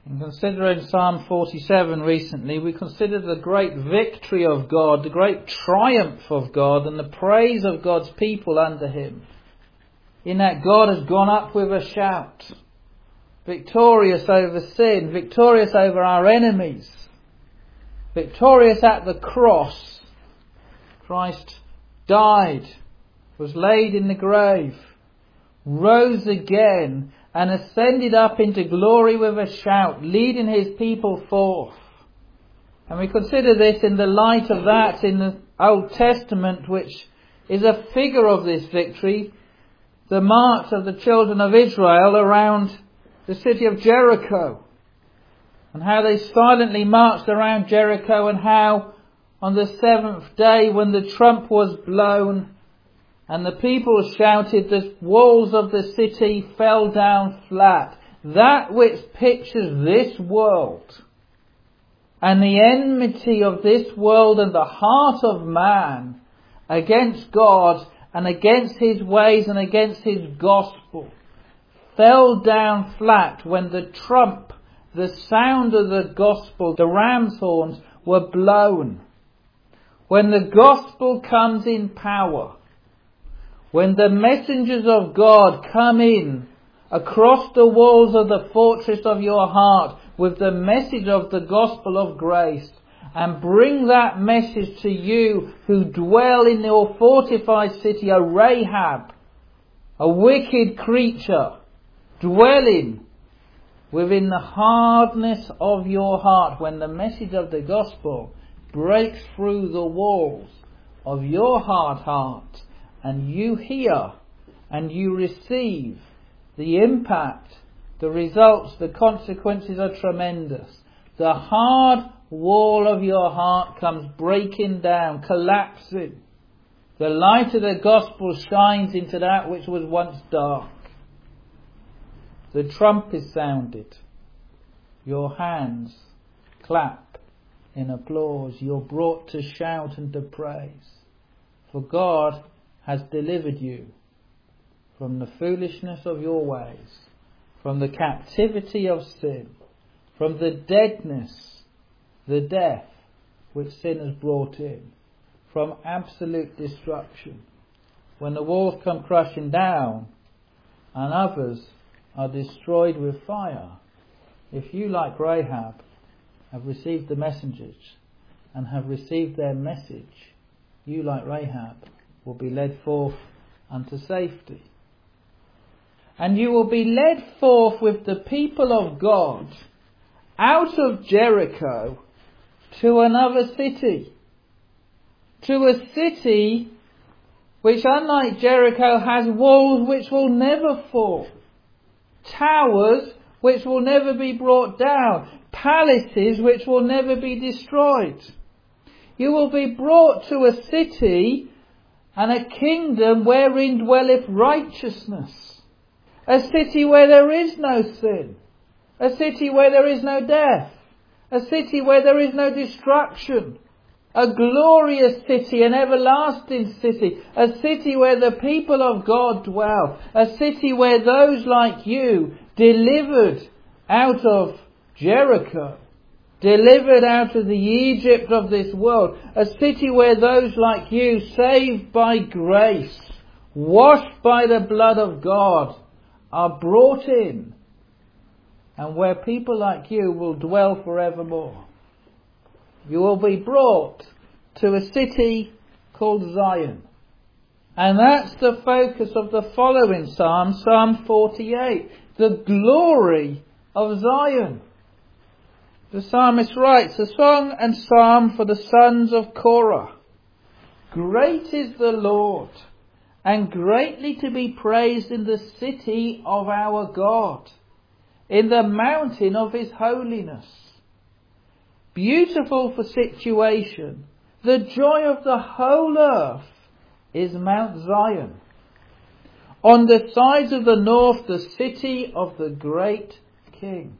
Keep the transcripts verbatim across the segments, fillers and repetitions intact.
In considering Psalm forty-seven recently, we considered the great victory of God, the great triumph of God, and the praise of God's people under Him. In that God has gone up with a shout, victorious over sin, victorious over our enemies, victorious at the cross. Christ died, was laid in the grave, rose again, and ascended up into glory with a shout, leading His people forth. And we consider this in the light of that in the Old Testament, which is a figure of this victory, the march of the children of Israel around the city of Jericho, and how they silently marched around Jericho, and how on the seventh day when the trump was blown and the people shouted, the walls of the city fell down flat. That which pictures this world and the enmity of this world and the heart of man against God and against His ways and against His gospel fell down flat when the trump, the sound of the gospel, the ram's horns were blown. When the gospel comes in power, when the messengers of God come in across the walls of the fortress of your heart with the message of the gospel of grace, and bring that message to you who dwell in your fortified city, a Rahab, a wicked creature, dwelling within the hardness of your heart, when the message of the gospel breaks through the walls of your hard heart, and you hear and you receive, the impact, the results, the consequences are tremendous. The hard wall of your heart comes breaking down, collapsing. The light of the gospel shines into that which was once dark. The trump is sounded. Your hands clap in applause. You're brought to shout and to praise. For God has delivered you from the foolishness of your ways, from the captivity of sin, from the deadness, the death which sin has brought in, from absolute destruction. When the walls come crashing down and others are destroyed with fire, if you, like Rahab, have received the messengers and have received their message, you, like Rahab, will be led forth unto safety. And you will be led forth with the people of God out of Jericho to another city. To a city which, unlike Jericho, has walls which will never fall. Towers which will never be brought down. Palaces which will never be destroyed. You will be brought to a city and a kingdom wherein dwelleth righteousness. A city where there is no sin. A city where there is no death. A city where there is no destruction. A glorious city, an everlasting city. A city where the people of God dwell. A city where those like you, delivered out of Jericho, delivered out of the Egypt of this world, a city where those like you, saved by grace, washed by the blood of God, are brought in, and where people like you will dwell forevermore. You will be brought to a city called Zion. And that's the focus of the following psalm, Psalm forty-eight, the glory of Zion. The psalmist writes, a song and psalm for the sons of Korah. Great is the Lord, and greatly to be praised in the city of our God, in the mountain of His holiness. Beautiful for situation, the joy of the whole earth is Mount Zion. On the sides of the north, the city of the great King.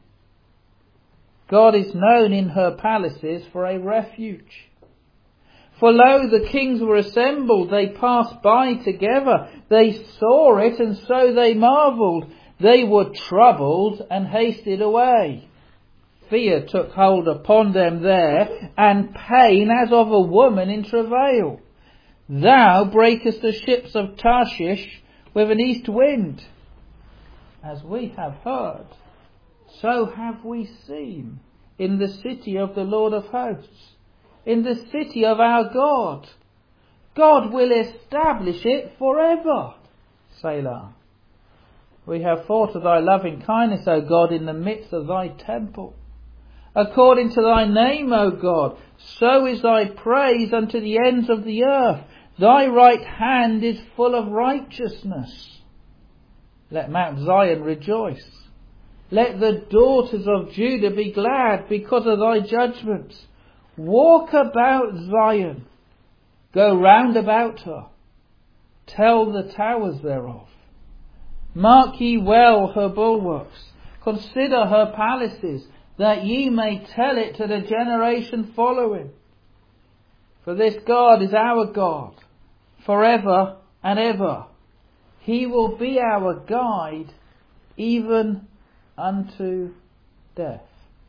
God is known in her palaces for a refuge. For lo, the kings were assembled, they passed by together. They saw it, and so they marvelled. They were troubled and hasted away. fear took hold upon them there, and pain as of a woman in travail. Thou breakest the ships of Tarshish with an east wind. As we have heard, so have we seen in the city of the Lord of hosts, in the city of our God. God will establish it forever. Selah. We have thought of thy loving kindness, O God, in the midst of thy temple. According to thy name, O God, so is thy praise unto the ends of the earth. Thy right hand is full of righteousness. Let Mount Zion rejoice. Let the daughters of Judah be glad because of thy judgments. Walk about Zion. Go round about her. Tell the towers thereof. Mark ye well her bulwarks. Consider her palaces, that ye may tell it to the generation following. For this God is our God, forever and ever. He will be our guide, even unto death.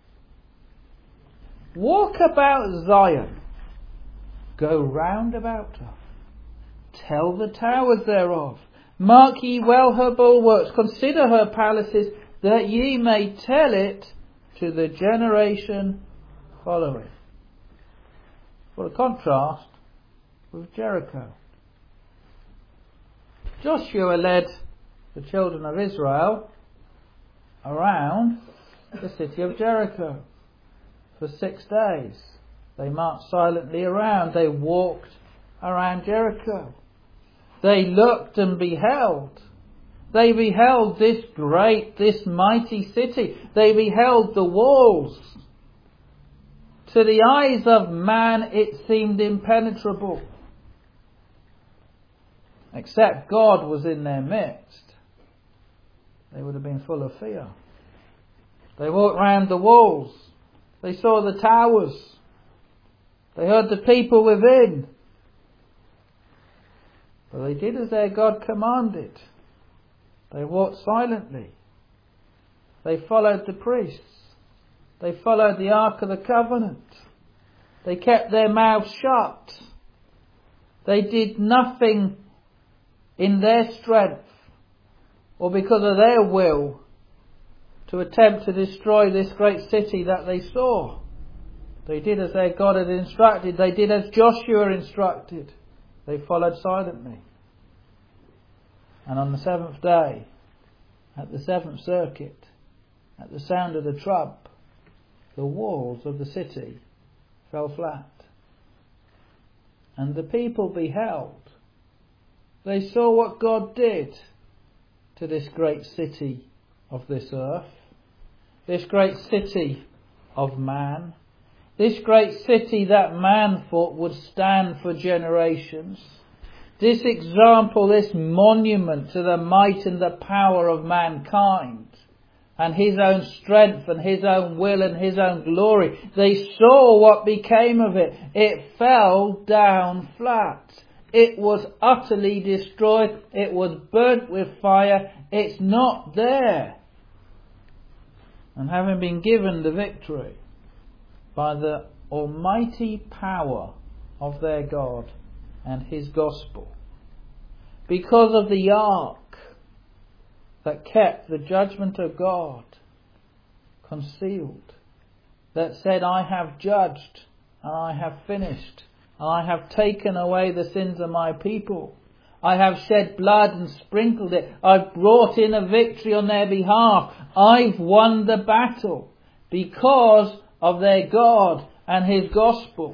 Walk about Zion. Go round about her. Tell the towers thereof. Mark ye well her bulwarks. Consider her palaces, that ye may tell it to the generation following. What a contrast with Jericho. Joshua led the children of Israel around the city of Jericho for six days. They marched silently around. They walked around Jericho. They looked and beheld. They beheld this great, this mighty city. They beheld the walls. To the eyes of man it seemed impenetrable. Except God was in their midst, they would have been full of fear. They walked round the walls. They saw the towers. They heard the people within. But they did as their God commanded. They walked silently. They followed the priests. They followed the Ark of the Covenant. They kept their mouths shut. They did nothing in their strength or because of their will to attempt to destroy this great city that they saw. They did as their God had instructed. They did as Joshua instructed. They followed silently. And on the seventh day, at the seventh circuit, at the sound of the trump, the walls of the city fell flat. And the people beheld. They saw what God did to this great city of this earth, this great city of man, this great city that man thought would stand for generations. This example, this monument to the might and the power of mankind and his own strength and his own will and his own glory. They saw what became of it. It fell down flat. It was utterly destroyed. It was burnt with fire. It's not there. And having been given the victory by the almighty power of their God and his gospel, because of the ark that kept the judgment of God concealed, that said, I have judged and I have finished, and I have taken away the sins of my people. I have shed blood and sprinkled it. I've brought in a victory on their behalf. I've won the battle because of their God and his gospel.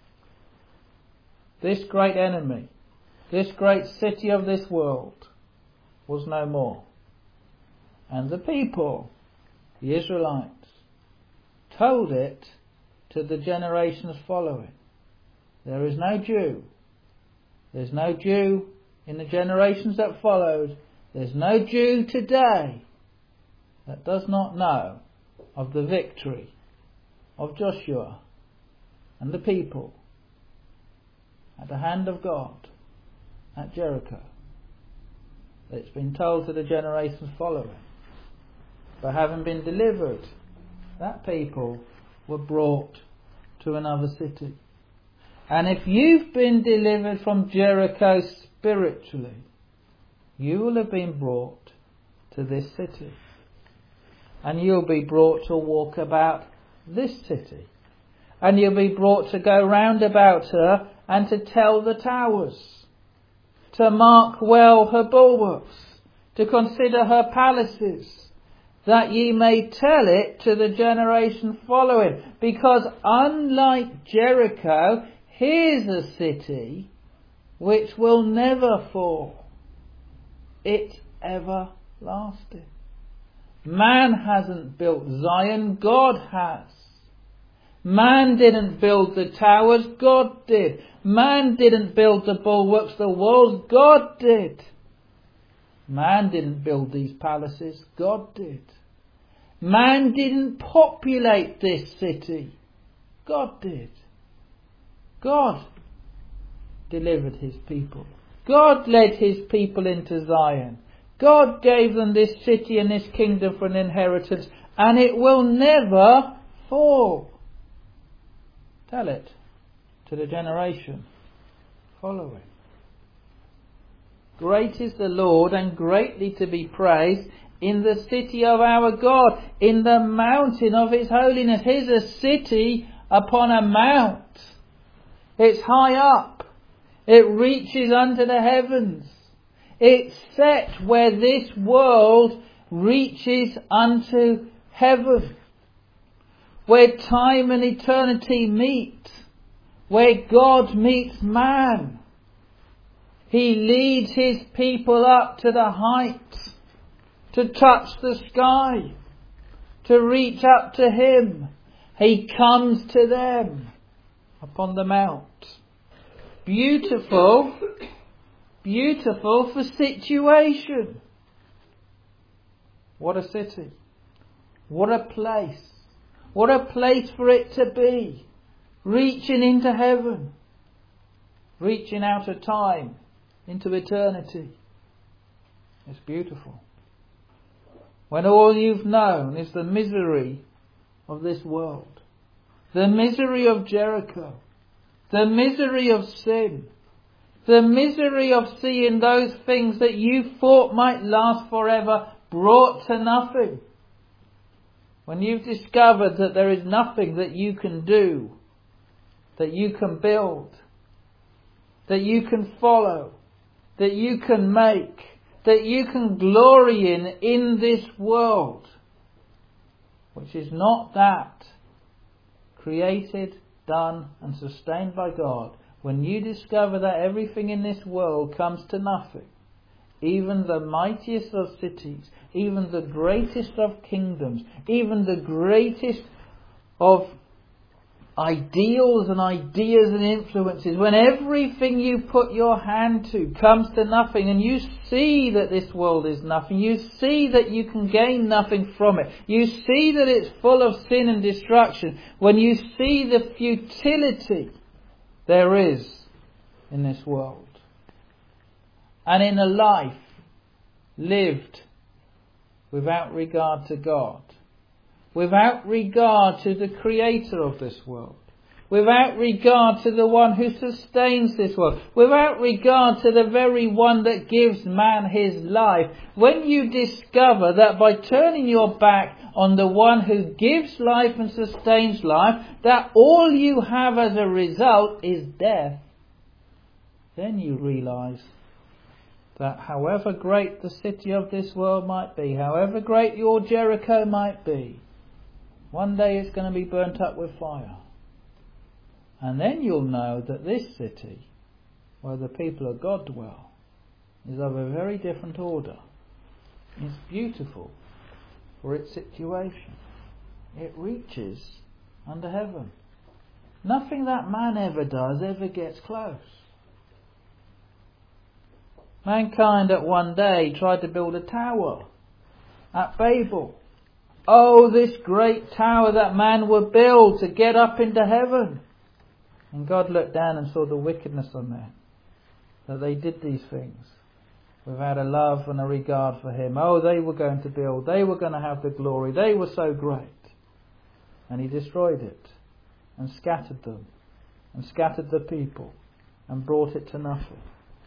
This great enemy, this great city of this world, was no more. And the people, the Israelites, told it to the generations following. There is no Jew. There's no Jew in the generations that followed. There's no Jew today that does not know of the victory of Joshua and the people at the hand of God at Jericho. It's been told to the generations following. For having been delivered that people were brought to another city. And if you've been delivered from Jericho spiritually, you will have been brought to this city. And you'll be brought to walk about this city. And you'll be brought to go round about her and to tell the towers, to mark well her bulwarks, to consider her palaces, that ye may tell it to the generation following. Because unlike Jericho, here's a city which will never fall. It's everlasting. Man hasn't built Zion, God has. Man didn't build the towers, God did. Man didn't build the bulwarks, the walls, God did. Man didn't build these palaces, God did. Man didn't populate this city, God did. God delivered his people. God led his people into Zion. God gave them this city and this kingdom for an inheritance, and it will never fall. Tell it to the generation following. Great is the Lord, and greatly to be praised in the city of our God, in the mountain of his holiness. Here's a city upon a mount. It's high up. It reaches unto the heavens. It's set where this world reaches unto heaven. Where time and eternity meet. Where God meets man. He leads his people up to the heights, to touch the sky, to reach up to him. He comes to them upon the mount. Beautiful, beautiful for situation. What a city. What a place. What a place for it to be. Reaching into heaven. Reaching out of time into eternity. It's beautiful. When all you've known is the misery of this world. The misery of Jericho. The misery of sin. The misery of seeing those things that you thought might last forever brought to nothing. When you've discovered that there is nothing that you can do, that you can build, that you can follow, that you can make, that you can glory in, in this world, which is not that created, done and sustained by God. When you discover that everything in this world comes to nothing, even the mightiest of cities, even the greatest of kingdoms, even the greatest of ideals and ideas and influences, when everything you put your hand to comes to nothing, and you see that this world is nothing, you see that you can gain nothing from it, you see that it's full of sin and destruction, when you see the futility there is in this world, and in a life lived without regard to God, without regard to the creator of this world, without regard to the one who sustains this world, without regard to the very one that gives man his life, when you discover that by turning your back on the one who gives life and sustains life, that all you have as a result is death, then you realise that however great the city of this world might be, however great your Jericho might be, one day it's going to be burnt up with fire. And then you'll know that this city, where the people of God dwell, is of a very different order. It's beautiful for its situation. It reaches under heaven. Nothing that man ever does ever gets close. Mankind at one day tried to build a tower at Babel. Oh, this great tower that man would build to get up into heaven. And God looked down and saw the wickedness of men, that they did these things without a love and a regard for him. Oh, they were going to build, they were going to have the glory, they were so great. and he destroyed it, and scattered them, and scattered the people, and brought it to nothing.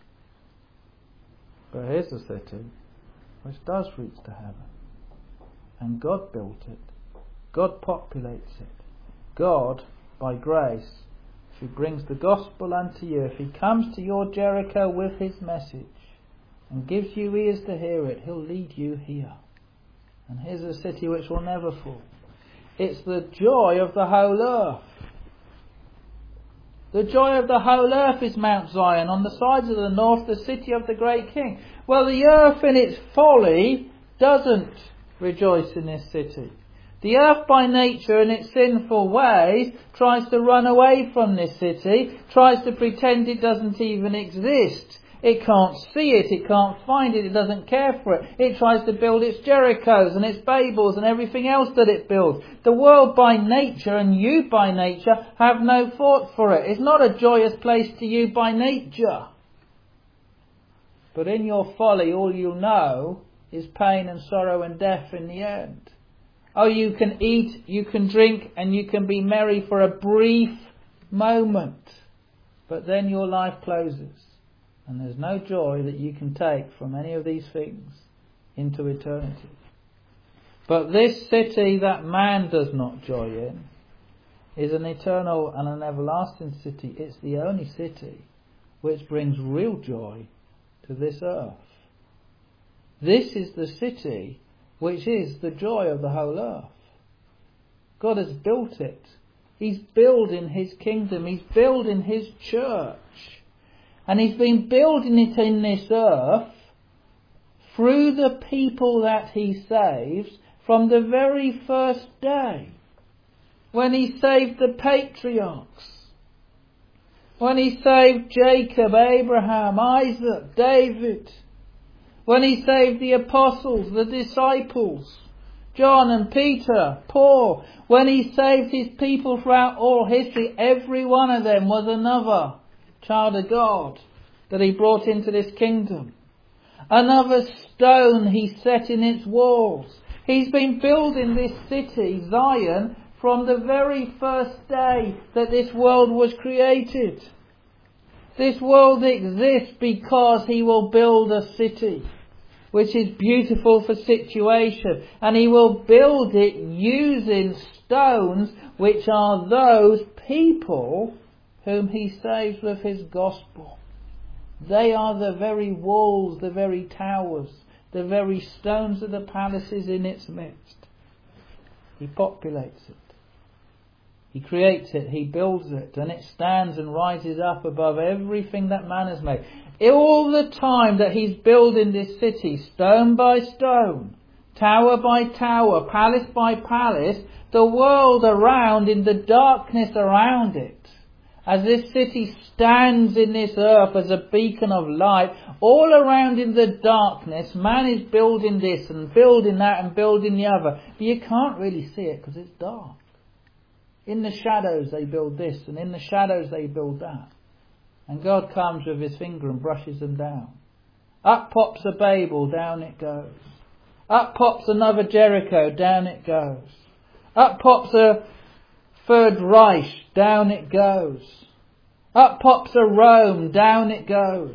But here's a city which does reach to heaven, and God built it. God populates it. God, by grace, if he brings the gospel unto you, if he comes to your Jericho with his message and gives you ears to hear it, he'll lead you here. And here's a city which will never fall. It's the joy of the whole earth. The joy of the whole earth is Mount Zion, on the sides of the north, the city of the great King. Well, the earth in its folly doesn't rejoice in this city. The earth by nature in its sinful ways tries to run away from this city, tries to pretend it doesn't even exist. It can't see it, it can't find it, it doesn't care for it. It tries to build its Jerichos and its Babels and everything else that it builds. The world by nature and you by nature have no thought for it. It's not a joyous place to you by nature. But in your folly all you know is pain and sorrow and death in the end. Oh, you can eat, you can drink, and you can be merry for a brief moment. But then your life closes. And there's no joy that you can take from any of these things into eternity. But this city that man does not joy in is an eternal and an everlasting city. It's the only city which brings real joy to this earth. This is the city which is the joy of the whole earth. God has built it. He's building his kingdom. He's building his church. And he's been building it in this earth through the people that he saves from the very first day. When he saved the patriarchs. When he saved Jacob, Abraham, Isaac, David. When he saved the apostles, the disciples, John and Peter, Paul. When he saved his people throughout all history, every one of them was another child of God that he brought into this kingdom. Another stone he set in its walls. He's been building this city, Zion, from the very first day that this world was created. This world exists because he will build a city which is beautiful for situation, and he will build it using stones which are those people whom he saves with his gospel. They are the very walls, the very towers, the very stones of the palaces in its midst. He populates it. He creates it, he builds it, and it stands and rises up above everything that man has made. All the time that he's building this city, stone by stone, tower by tower, palace by palace, the world around, in the darkness around it, as this city stands in this earth as a beacon of light, all around in the darkness, man is building this and building that and building the other. But you can't really see it because it's dark. In the shadows they build this, and in the shadows they build that. And God comes with his finger and brushes them down. Up pops a Babel, down it goes. Up pops another Jericho, down it goes. Up pops a Third Reich, down it goes. Up pops a Rome, down it goes.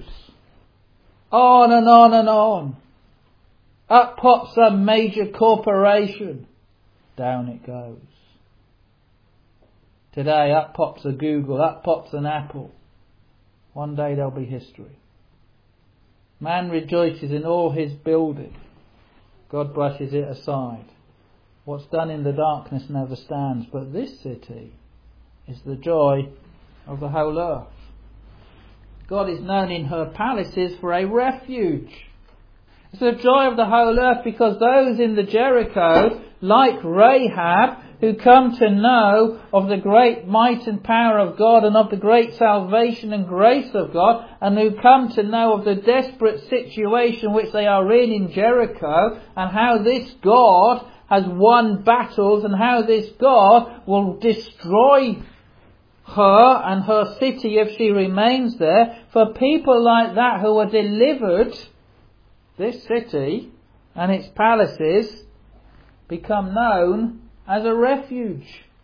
On and on and on. Up pops a major corporation, down it goes. Today up pops a Google, up pops an Apple. One day there'll be history. Man rejoices in all his building. God brushes it aside. What's done in the darkness never stands. But this city is the joy of the whole earth. God is known in her palaces for a refuge. It's the joy of the whole earth because those in the Jericho, like Rahab, who come to know of the great might and power of God and of the great salvation and grace of God, and who come to know of the desperate situation which they are in in Jericho, and how this God has won battles, and how this God will destroy her and her city if she remains there. For people like that who are delivered, this city and its palaces become known as a refuge.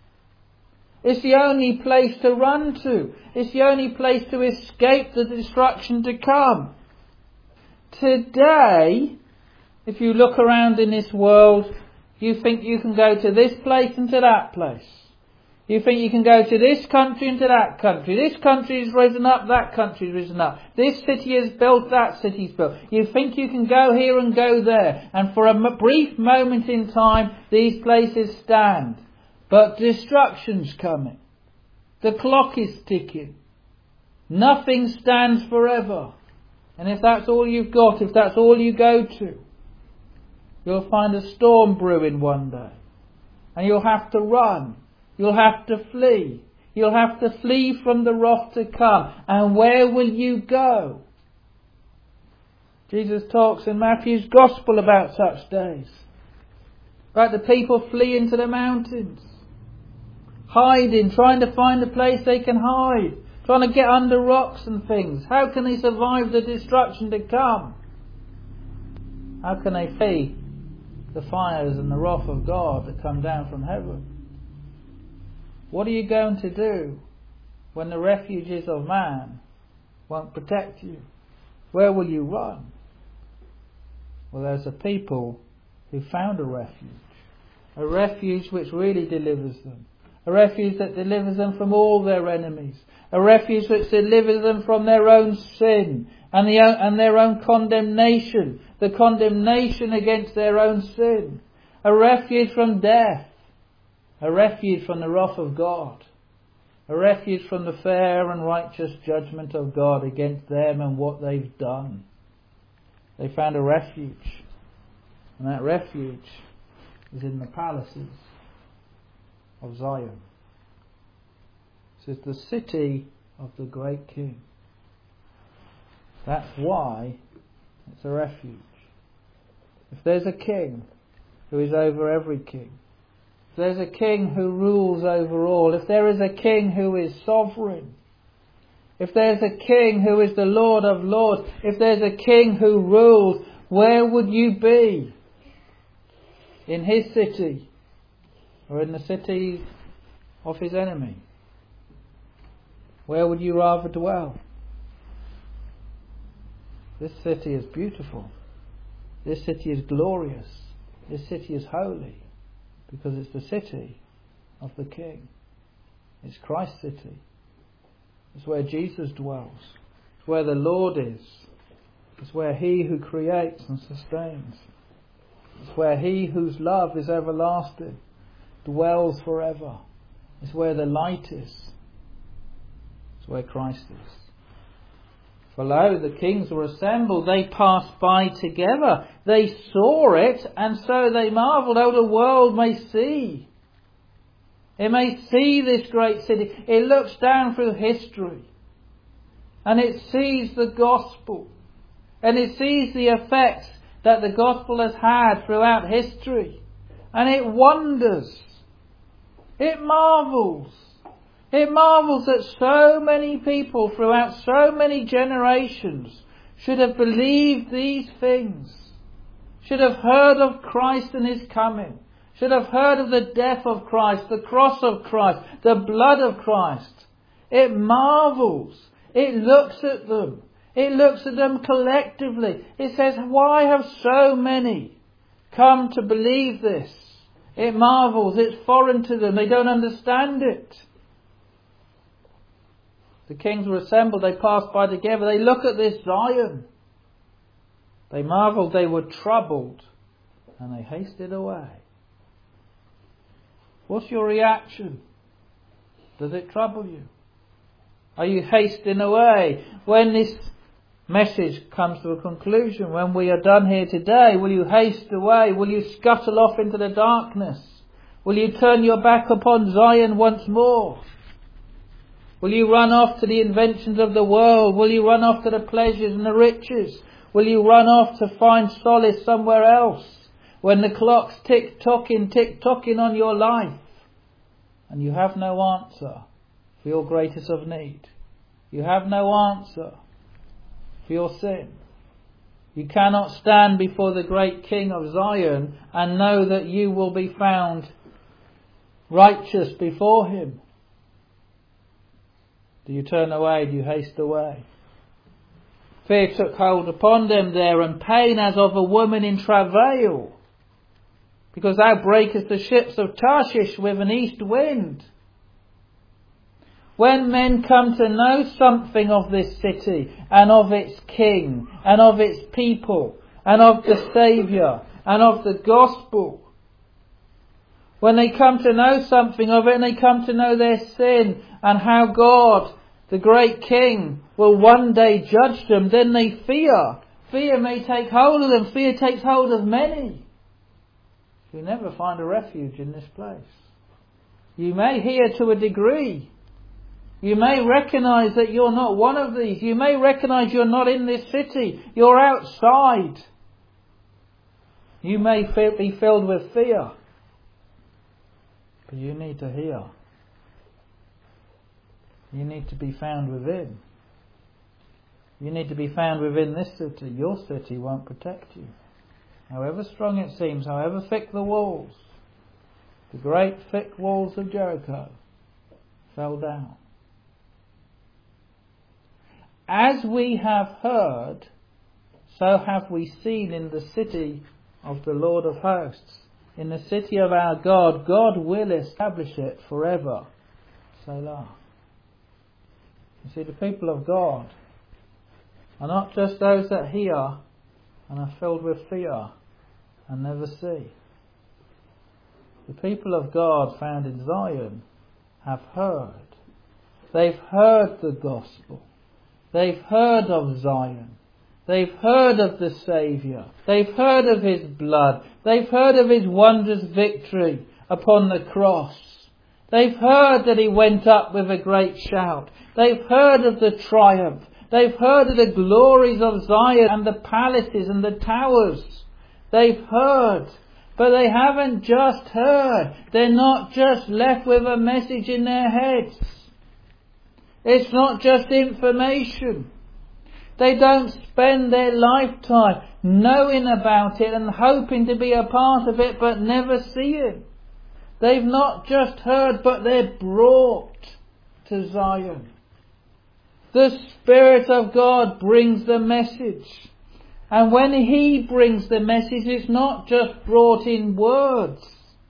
It's the only place to run to. It's the only place to escape the destruction to come. Today, if you look around in this world, you think you can go to this place and to that place. You think you can go to this country and to that country. This country has risen up, that country has risen up. This city is built, that city is built. You think you can go here and go there. And for a m- brief moment in time, these places stand. But destruction's coming. The clock is ticking. Nothing stands forever. And if that's all you've got, if that's all you go to, you'll find a storm brewing one day. And you'll have to run. You'll have to flee. You'll have to flee from the wrath to come. And where will you go? Jesus talks in Matthew's Gospel about such days. About the people fleeing to the mountains. Hiding, trying to find a place they can hide. Trying to get under rocks and things. How can they survive the destruction to come? How can they flee the fires and the wrath of God that come down from heaven? What are you going to do when the refuges of man won't protect you? Where will you run? Well, there's a people who found a refuge. A refuge which really delivers them. A refuge that delivers them from all their enemies. A refuge which delivers them from their own sin and, the, and their own condemnation. The condemnation against their own sin. A refuge from death. A refuge from the wrath of God. A refuge from the fair and righteous judgment of God against them and what they've done. They found a refuge. And that refuge is in the palaces of Zion. This is the city of the great King. That's why it's a refuge. If there's a king who is over every king, if there's a king who rules over all, if there is a king who is sovereign, if there's a king who is the Lord of Lords, if there's a king who rules, where would you be? In his city or in the city of his enemy? Where would you rather dwell? This city is beautiful. This city is glorious. This city is holy. Because it's the city of the King. It's Christ's city. It's where Jesus dwells. It's where the Lord is. It's where He who creates and sustains. It's where He whose love is everlasting dwells forever. It's where the light is. It's where Christ is. For lo, the kings were assembled, they passed by together. They saw it, and so they marvelled. Oh, the world may see. It may see this great city. It looks down through history. And it sees the gospel. And it sees the effects that the gospel has had throughout history. And it wonders. It marvels. It marvels that so many people throughout so many generations should have believed these things, should have heard of Christ and His coming, should have heard of the death of Christ, the cross of Christ, the blood of Christ. It marvels. It looks at them. It looks at them collectively. It says, why have so many come to believe this? It marvels. It's foreign to them. They don't understand it. The kings were assembled, they passed by together, they look at this Zion. They marvelled, they were troubled, and they hasted away. What's your reaction? Does it trouble you? Are you hasting away? When this message comes to a conclusion, when we are done here today, will you haste away? Will you scuttle off into the darkness? Will you turn your back upon Zion once more? Will you run off to the inventions of the world? Will you run off to the pleasures and the riches? Will you run off to find solace somewhere else? When the clock's tick-tocking, tick-tocking on your life, and you have no answer for your greatest of need. You have no answer for your sin. You cannot stand before the great King of Zion and know that you will be found righteous before Him. Do you turn away? Do you haste away? Fear took hold upon them there, and pain as of a woman in travail, because thou breakest the ships of Tarshish with an east wind. When men come to know something of this city, and of its king, and of its people, and of the Saviour, and of the gospel, when they come to know something of it, and they come to know their sin, and how God, the great King, will one day judge them, then they fear. Fear may take hold of them. Fear takes hold of many. You never find a refuge in this place. You may hear to a degree. You may recognise that you're not one of these. You may recognise you're not in this city. You're outside. You may be filled with fear. But you need to hear. You need to be found within. You need to be found within this city. Your city won't protect you. However strong it seems, however thick the walls, the great thick walls of Jericho fell down. As we have heard, so have we seen in the city of the Lord of hosts. In the city of our God, God will establish it forever. Selah. You see, the people of God are not just those that hear and are filled with fear and never see. The people of God found in Zion have heard. They've heard the gospel. They've heard of Zion. They've heard of the Saviour. They've heard of His blood. They've heard of His wondrous victory upon the cross. They've heard that He went up with a great shout. They've heard of the triumph. They've heard of the glories of Zion and the palaces and the towers. They've heard. But they haven't just heard. They're not just left with a message in their heads. It's not just information. They don't spend their lifetime knowing about it and hoping to be a part of it but never see it. They've not just heard, but they're brought to Zion. The Spirit of God brings the message. And when He brings the message, it's not just brought in words,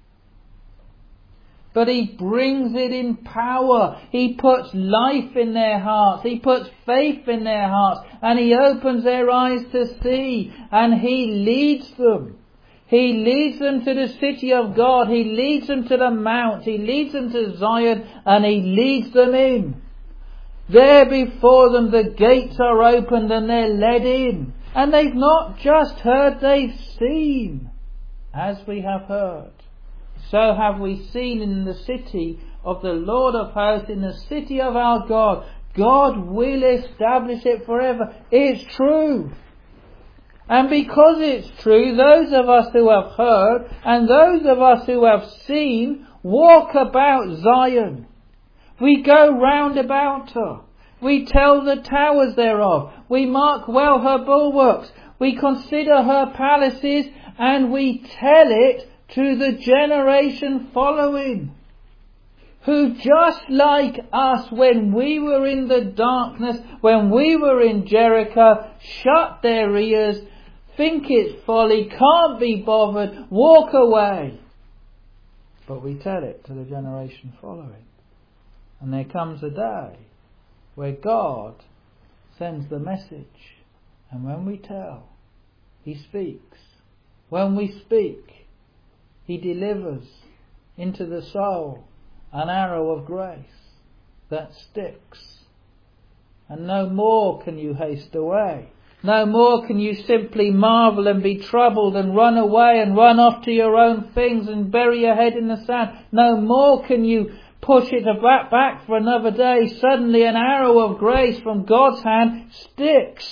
but He brings it in power. He puts life in their hearts. He puts faith in their hearts. And He opens their eyes to see. And He leads them. He leads them to the city of God. He leads them to the mount. He leads them to Zion. And He leads them in. There before them the gates are opened and they're led in. And they've not just heard, they've seen. As we have heard, so have we seen in the city of the Lord of hosts, in the city of our God. God will establish it forever. It's true. And because it's true, those of us who have heard and those of us who have seen walk about Zion. We go round about her. We tell the towers thereof. We mark well her bulwarks. We consider her palaces, and we tell it to the generation following, who just like us, when we were in the darkness, when we were in Jericho, shut their ears, think it's folly, can't be bothered, walk away. But we tell it to the generation following. And there comes a day where God sends the message. And when we tell, He speaks. When we speak, He delivers into the soul an arrow of grace that sticks. And no more can you haste away. No more can you simply marvel and be troubled and run away and run off to your own things and bury your head in the sand. No more can you push it back, back for another day. Suddenly an arrow of grace from God's hand sticks.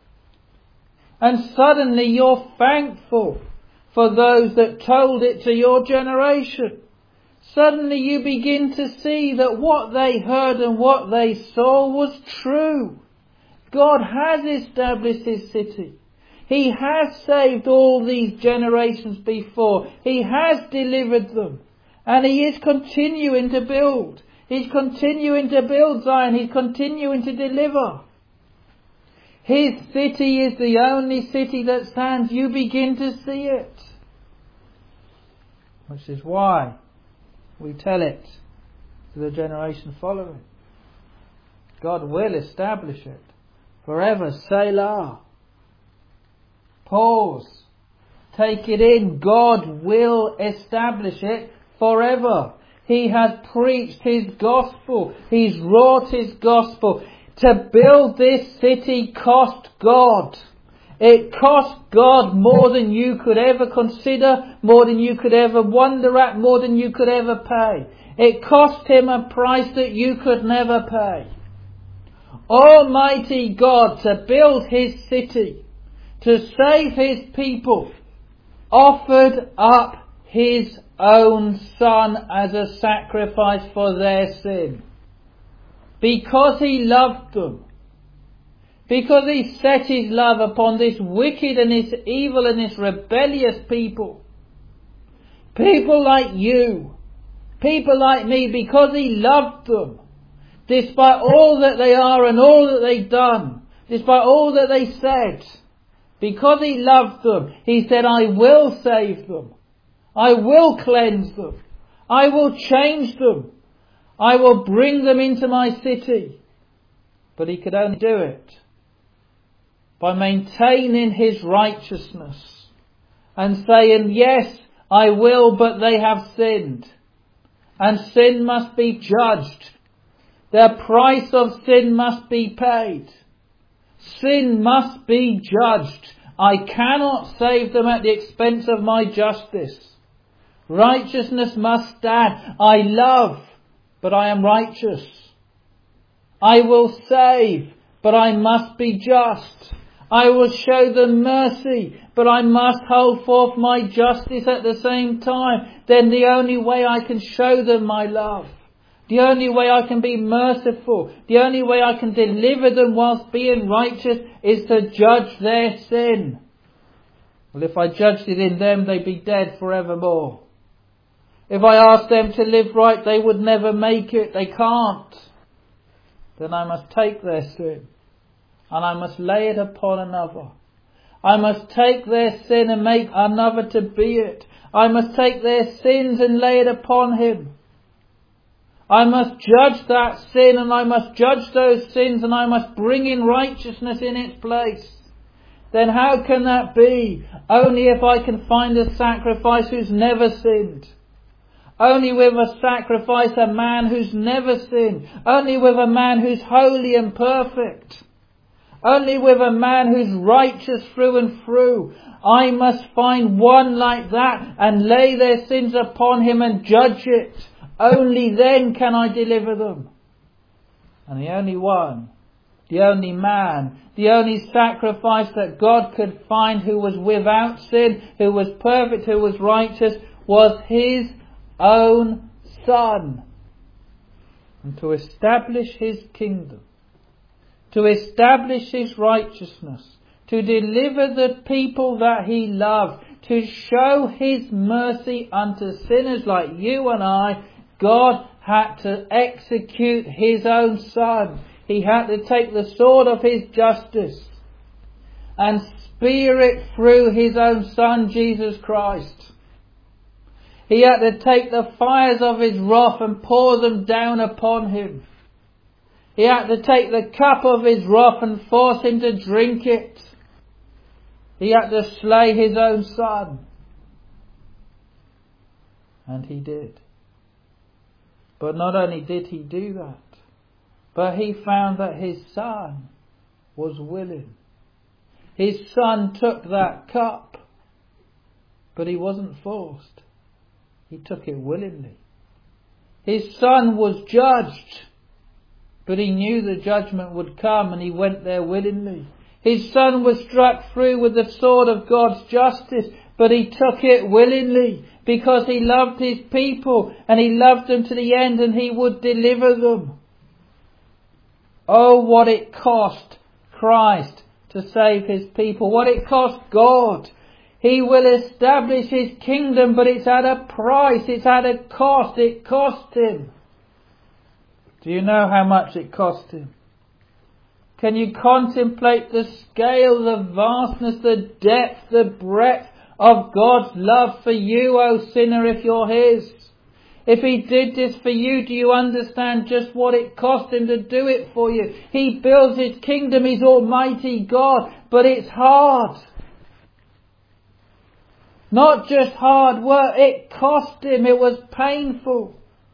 And suddenly you're thankful for those that told it to your generation. Suddenly you begin to see that what they heard and what they saw was true. God has established His city. He has saved all these generations before. He has delivered them. And He is continuing to build. He's continuing to build Zion. He's continuing to deliver. His city is the only city that stands. You begin to see it. Which is why we tell it to the generation following. God will establish it forever. Selah. Pause. Take it in. God will establish it forever. He has preached His gospel. He's wrought His gospel. To build this city cost God. It cost God more than you could ever consider, more than you could ever wonder at, more than you could ever pay. It cost Him a price that you could never pay. Almighty God, to build His city, to save His people, offered up His own Son as a sacrifice for their sin. Because He loved them. Because He set His love upon this wicked and this evil and this rebellious people. People like you. People like me. Because He loved them. Despite all that they are and all that they've done. Despite all that they said. Because He loved them. He said, I will save them. I will cleanse them. I will change them. I will bring them into my city. But He could only do it by maintaining His righteousness and saying, yes, I will, but they have sinned. And sin must be judged. The price of sin must be paid. Sin must be judged. I cannot save them at the expense of my justice. Righteousness must stand. I love, but I am righteous. I will save, but I must be just. I will show them mercy, but I must hold forth my justice at the same time. Then the only way I can show them my love, the only way I can be merciful, the only way I can deliver them whilst being righteous is to judge their sin. Well, if I judged it in them, they'd be dead forevermore. If I asked them to live right, they would never make it. They can't. Then I must take their sin and I must lay it upon another. I must take their sin and make another to be it. I must take their sins and lay it upon him. I must judge that sin and I must judge those sins and I must bring in righteousness in its place. Then how can that be? Only if I can find a sacrifice who's never sinned. Only with a sacrifice a man who's never sinned. Only with a man who's holy and perfect. Only with a man who's righteous through and through. I must find one like that and lay their sins upon him and judge it. Only then can I deliver them. And the only one, the only man, the only sacrifice that God could find who was without sin, who was perfect, who was righteous, was His own Son. And to establish His kingdom, to establish His righteousness, to deliver the people that He loved, to show His mercy unto sinners like you and I, God had to execute His own Son. He had to take the sword of His justice and spear it through His own Son, Jesus Christ. He had to take the fires of His wrath and pour them down upon Him. He had to take the cup of His wrath and force Him to drink it. He had to slay His own Son. And He did. But not only did He do that, but He found that His Son was willing. His Son took that cup, but He wasn't forced. He took it willingly. His Son was judged, but He knew the judgment would come and He went there willingly. His Son was struck through with the sword of God's justice, but He took it willingly because He loved His people and He loved them to the end and He would deliver them. Oh, what it cost Christ to save His people. What it cost God. He will establish His kingdom, but it's at a price. It's at a cost. It cost Him. Do you know how much it cost him? Can you contemplate the scale, the vastness, the depth, the breadth of God's love for you, O sinner, if you're His? If He did this for you, do you understand just what it cost Him to do it for you? He builds His kingdom, He's Almighty God, but it's hard. Not just hard work, it cost Him, it was painful.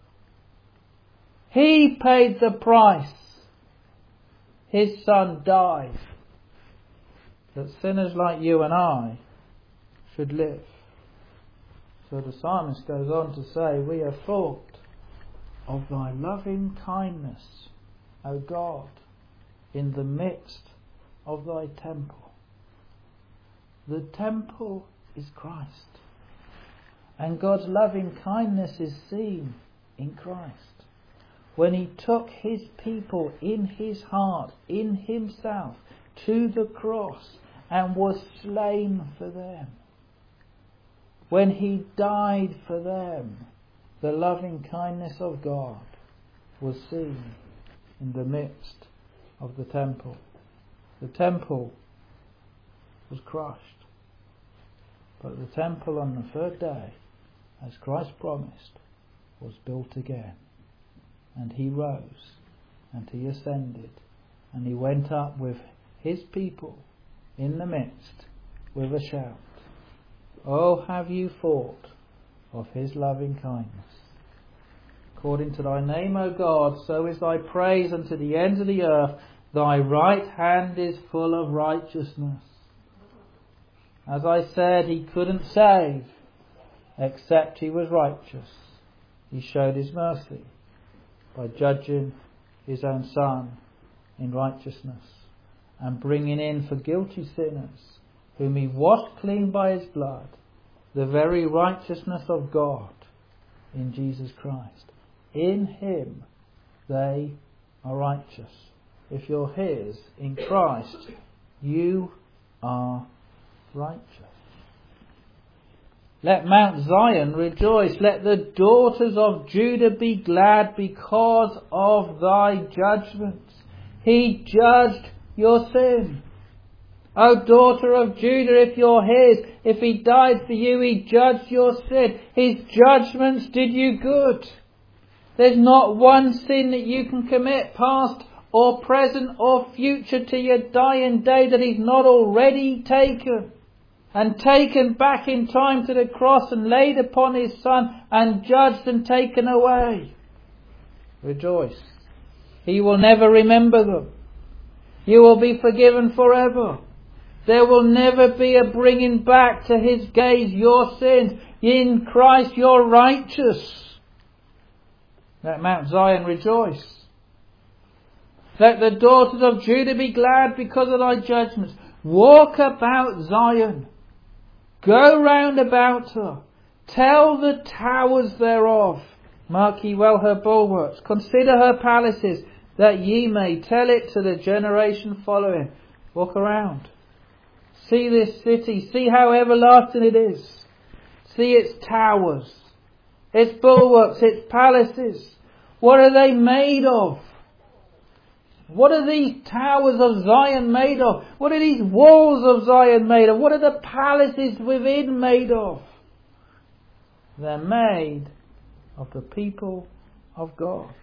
He paid the price. His Son died that sinners like you and I should live. So the psalmist goes on to say, we have thought of thy loving kindness, O God, in the midst of thy temple. The temple is Christ. And God's loving kindness is seen in Christ. When He took His people in His heart, in Himself, to the cross and was slain for them. When He died for them, the loving kindness of God was seen in the midst of the temple. The temple was crushed. But the temple on the third day, as Christ promised, was built again. And He rose, and He ascended, and He went up with His people in the midst with a shout. Oh, have you thought of His loving kindness? According to thy name, O God, so is thy praise unto the ends of the earth. Thy right hand is full of righteousness. As I said, He couldn't save except He was righteous. He showed His mercy by judging His own Son in righteousness and bringing in for guilty sinners, whom He washed clean by His blood, the very righteousness of God in Jesus Christ. In Him they are righteous. If you're His, in Christ, you are righteous. Let Mount Zion rejoice. Let the daughters of Judah be glad because of thy judgments. He judged your sin. O daughter of Judah, if you're His, if He died for you, He judged your sin. His judgments did you good. There's not one sin that you can commit, past or present or future, to your dying day, that He's not already taken. And taken back in time to the cross and laid upon His Son and judged and taken away. Rejoice. He will never remember them. You will be forgiven forever. There will never be a bringing back to His gaze your sins. In Christ you're righteous. Let Mount Zion rejoice. Let the daughters of Judah be glad because of thy judgments. Walk about Zion. Go round about her. Tell the towers thereof. Mark ye well her bulwarks. Consider her palaces, that ye may tell it to the generation following. Walk around. See this city. See how everlasting it is. See its towers, its bulwarks, its palaces. What are they made of? What are these towers of Zion made of? What are these walls of Zion made of? What are the palaces within made of? They're made of the people of God.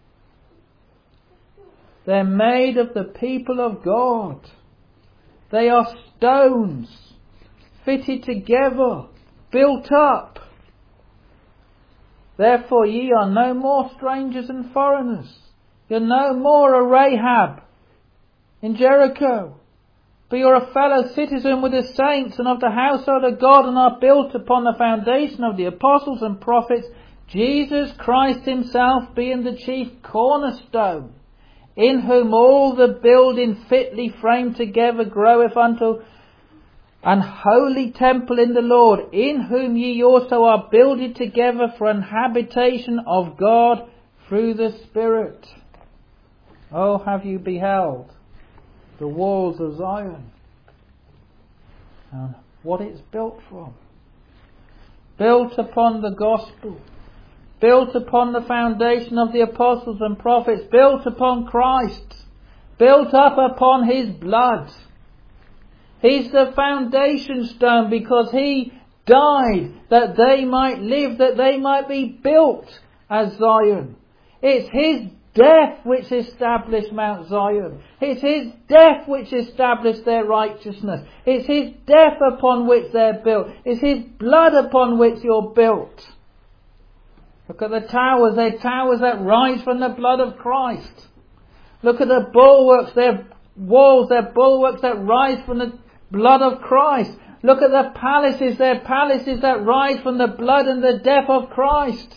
They're made of the people of God. They are stones fitted together, built up. Therefore ye are no more strangers and foreigners. You're no more a Rahab in Jericho, but you're a fellow citizen with the saints and of the household of God, and are built upon the foundation of the apostles and prophets, Jesus Christ Himself being the chief cornerstone, in whom all the building fitly framed together groweth unto an holy temple in the Lord, in whom ye also are builded together for an habitation of God through the Spirit. Oh, have you beheld the walls of Zion and what it's built from? Built upon the gospel, built upon the foundation of the apostles and prophets, built upon Christ, built up upon His blood. He's the foundation stone because He died that they might live, that they might be built as Zion. It's His death which established Mount Zion. It's His death which established their righteousness. It's His death upon which they're built. It's His blood upon which you're built. Look at the towers. They're towers that rise from the blood of Christ. Look at the bulwarks. They're walls. They're bulwarks that rise from the blood of Christ. Look at the palaces. They're palaces that rise from the blood and the death of Christ.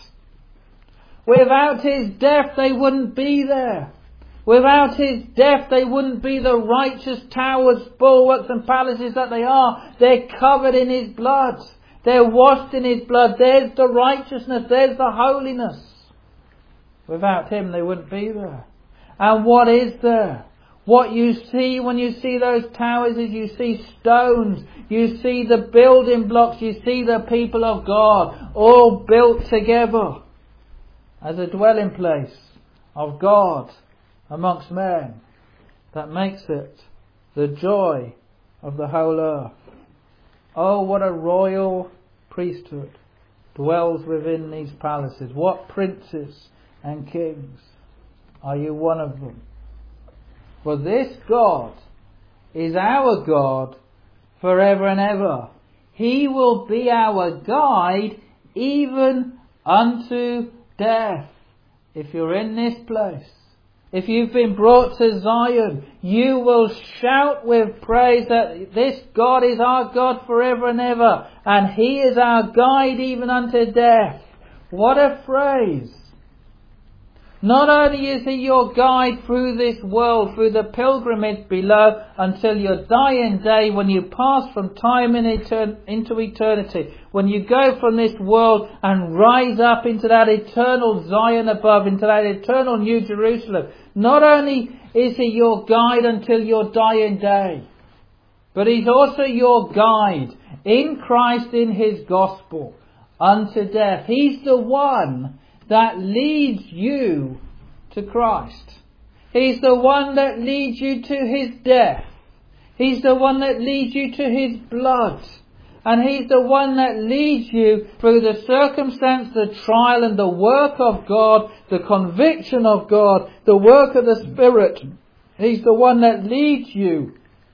Without His death, they wouldn't be there. Without His death, they wouldn't be the righteous towers, bulwarks and palaces that they are. They're covered in His blood. They're washed in His blood. There's the righteousness. There's the holiness. Without Him, they wouldn't be there. And what is there? What you see when you see those towers is you see stones. You see the building blocks. You see the people of God all built together as a dwelling place of God amongst men that makes it the joy of the whole earth. Oh, what a royal priesthood dwells within these palaces. What princes and kings. Are you one of them? For this God is our God forever and ever. He will be our guide even unto death. If you're in this place, if you've been brought to Zion, you will shout with praise that this God is our God forever and ever, and He is our guide even unto death. What a phrase! Not only is He your guide through this world, through the pilgrimage below, until your dying day, when you pass from time in etern- into eternity, when you go from this world and rise up into that eternal Zion above, into that eternal New Jerusalem. Not only is He your guide until your dying day, but He's also your guide in Christ, in His gospel, unto death. He's the one that leads you to Christ. He's the one that leads you to His death. He's the one that leads you to His blood. And He's the one that leads you through the circumstance, the trial and the work of God, the conviction of God, the work of the Spirit. He's the one that leads you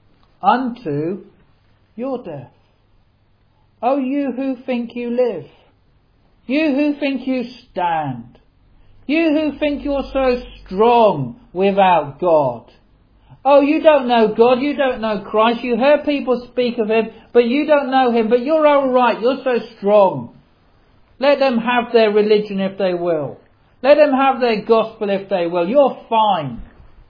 unto your death. Oh, you who think you live. You who think you stand. You who think you're so strong without God. Oh, you don't know God, you don't know Christ, you heard people speak of Him, but you don't know Him, but you're all right, you're so strong. Let them have their religion if they will. Let them have their gospel if they will. You're fine.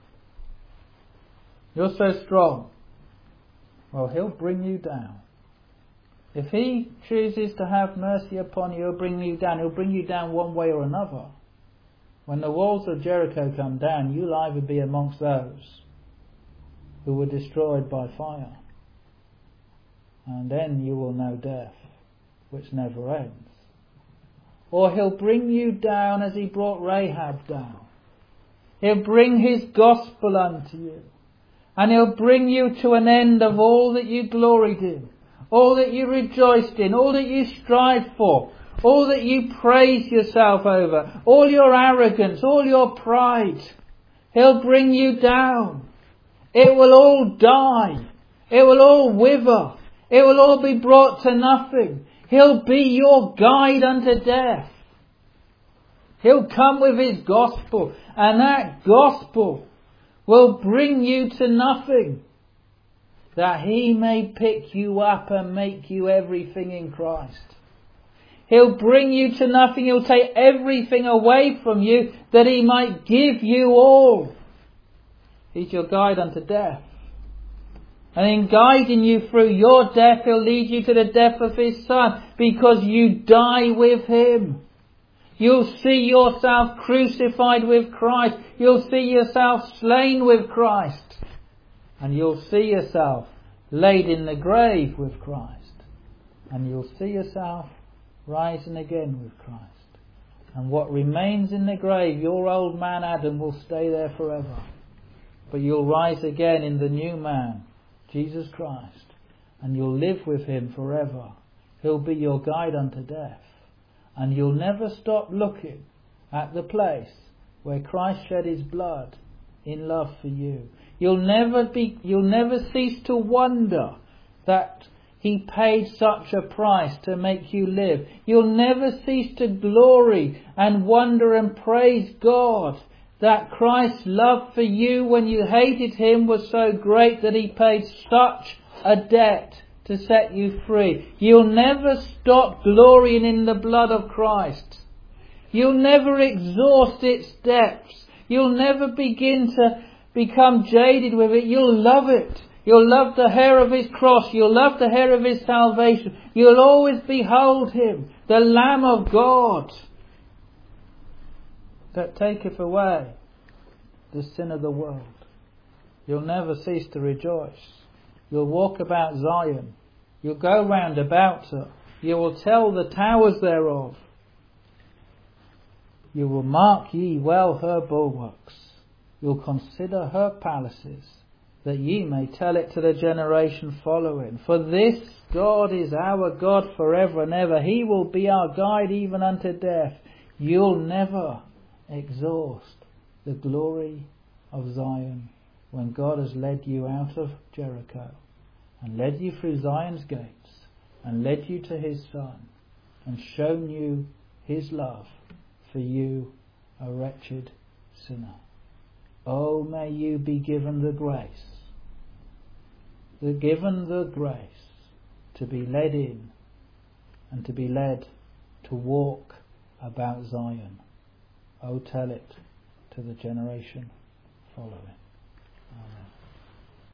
You're so strong. Well, He'll bring you down. If He chooses to have mercy upon you, He'll bring you down. He'll bring you down one way or another. When the walls of Jericho come down, you'll either be amongst those who were destroyed by fire, and then you will know death, which never ends. Or He'll bring you down as He brought Rahab down. He'll bring His gospel unto you, and He'll bring you to an end of all that you gloried in, all that you rejoiced in, all that you strived for, all that you praised yourself over, all your arrogance, all your pride. He'll bring you down. It will all die. It will all wither. It will all be brought to nothing. He'll be your guide unto death. He'll come with His gospel, and that gospel will bring you to nothing, that He may pick you up and make you everything in Christ. He'll bring you to nothing. He'll take everything away from you, that He might give you all. He's your guide unto death. And in guiding you through your death, He'll lead you to the death of His Son, because you die with Him. You'll see yourself crucified with Christ. You'll see yourself slain with Christ. And you'll see yourself laid in the grave with Christ. And you'll see yourself rising again with Christ. And what remains in the grave, your old man Adam, will stay there forever. But you'll rise again in the new man, Jesus Christ, and you'll live with him forever. He'll be your guide unto death. And you'll never stop looking at the place where Christ shed his blood in love for you. You'll never be, you'll never cease to wonder that he paid such a price to make you live. You'll never cease to glory and wonder and praise God that Christ's love for you when you hated him was so great that he paid such a debt to set you free. You'll never stop glorying in the blood of Christ. You'll never exhaust its depths. You'll never begin to become jaded with it. You'll love it. You'll love the hair of his cross. You'll love the hair of his salvation. You'll always behold him, the Lamb of God, that taketh away the sin of the world. You'll never cease to rejoice. You'll walk about Zion. You'll go round about her. You will tell the towers thereof. You will mark ye well her bulwarks. You'll consider her palaces, that ye may tell it to the generation following. For this God is our God forever and ever. He will be our guide even unto death. You'll never exhaust the glory of Zion when God has led you out of Jericho and led you through Zion's gates and led you to his Son and shown you his love for you, a wretched sinner. Oh, may you be given the grace, the given the grace to be led in and to be led to walk about Zion. Oh, tell it to the generation following.